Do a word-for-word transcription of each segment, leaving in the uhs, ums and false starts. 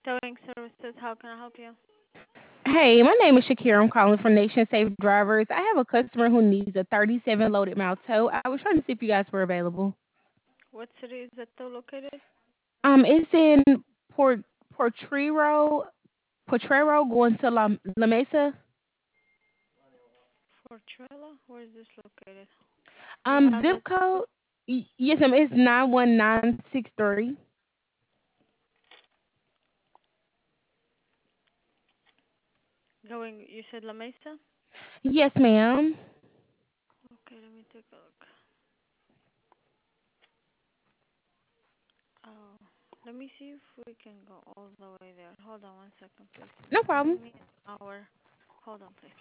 Towing services, how can I help you? Hey, my name is Shakira. I'm calling from Nation Safe Drivers. I have a customer who needs a thirty-seven loaded mile tow. I was trying to see if you guys were available. What city is that tow located? Um, it's in Port Portrero, Potrero, going to La, La Mesa. Fortrella? Where is this located? Do you Um, have zip the zip code? code? Y- Yes, ma'am. It's nine one nine six three. Going, you said La Mesa? Yes, ma'am. Okay, let me take a look. Oh, let me see if we can go all the way there. Hold on one second, please. No Give problem. me an hour. Hold on, please.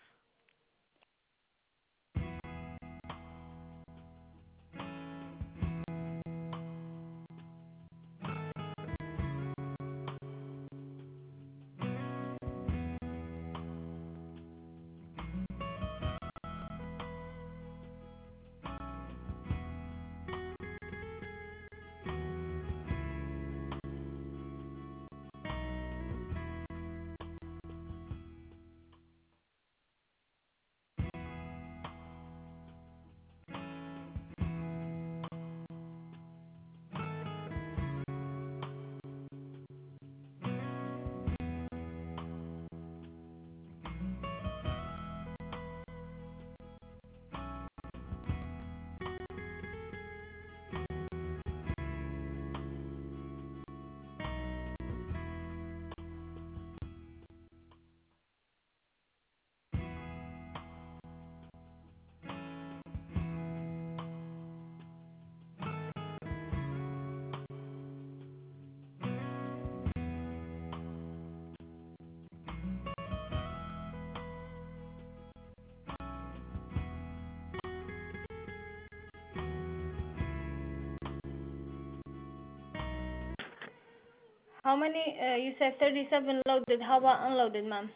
How many, uh, you said thirty-seven loaded. How about unloaded, ma'am?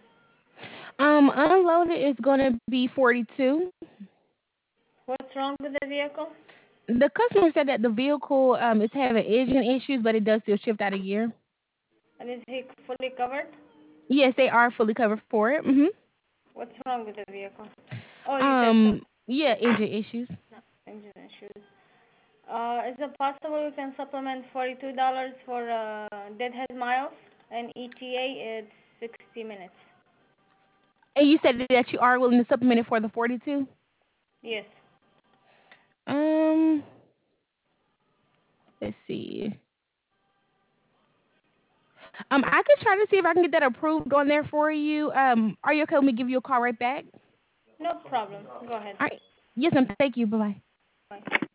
Um, unloaded is gonna be forty-two. What's wrong with the vehicle? The customer said that the vehicle um is having engine issues, but it does still shift out of gear. And is he fully covered? Yes, they are fully covered for it. Mhm. What's wrong with the vehicle? Oh, you said some Um, yeah, engine issues. engine issues. Uh, is it possible you can supplement forty-two dollars for uh, deadhead miles and E T A? It's sixty minutes. And you said that you are willing to supplement it for the forty-two. Yes. Um, let's see. Um, I could try to see if I can get that approved on there for you. Um, are you okay with me give you a call right back? No problem. Go ahead. All right. Yes, ma'am. Thank you. Bye bye. Bye.